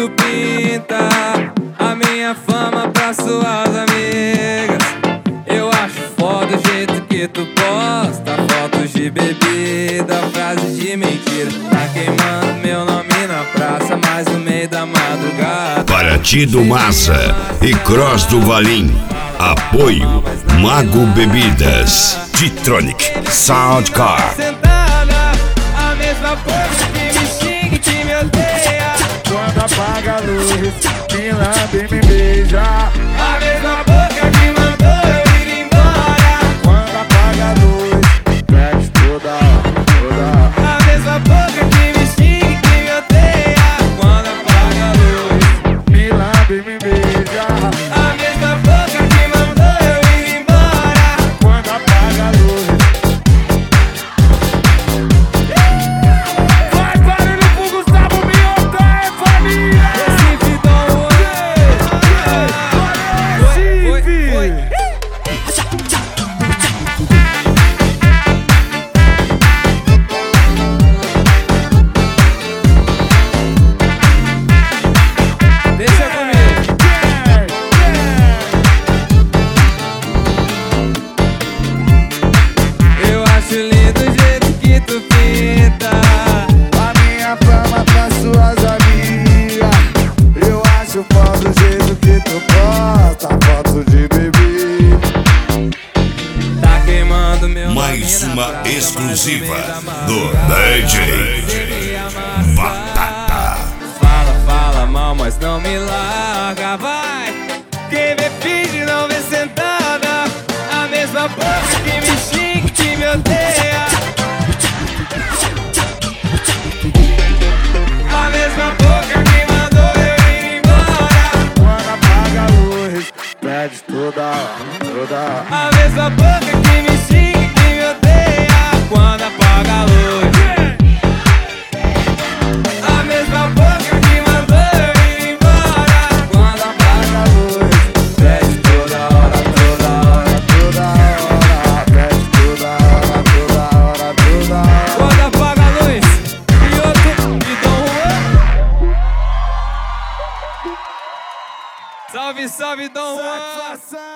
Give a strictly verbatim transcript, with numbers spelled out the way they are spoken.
tu pinta a minha fama pra suas amigas. Eu acho foda o jeito que tu posta fotos de bebida, frases de mentira. Tá queimando meu nome na praça, mais no meio da madrugada. Paraty do Massa e Cross do Valim. Apoio Mago Bebidas, T-Tronic, Soundcar. Sentada, a mesma coisa que me xinga e que me odeia. Quando apaga a luz, me lambe e me beija. A mesma boca que mandou eu ir embora. Quando apaga a luz, pede toda, toda. A mesma boca que me xinga e que me odeia. Quando apaga a luz, me lambe e me beija. a mesma boca que mandou eu ir embora. Quando apaga a luz. Vai barulho pro Gustavo Mioto, é família! Recife, Dom Juan. Recife! Deixa comigo. Eu acho lindo o jeito que tu pinta A minha fama pra suas amigas. Eu acho foda o jeito que tu posta foto de bebê. Tá queimando meu Mais nome na uma praça, exclusiva mais no meio da do madrugada. D J Batata. Fala, fala mal, mas não me larga, vai. Quem vê finge não vê sentada. A mesma boca que me xinga e que me odeia. A mesma boca que mandou eu ir embora. Quando apaga a luz, pede toda, toda. A mesma boca que me xinga e que me odeia. Quando apaga a luz. A mesma boca que mandou eu ir embora. Quando apaga a luz, pede toda hora, toda hora. Toda hora, pede toda hora, toda hora, toda hora. Quando apaga a luz, e outro e Dom Juan. Salve, salve, Dom Juan. Satisfação!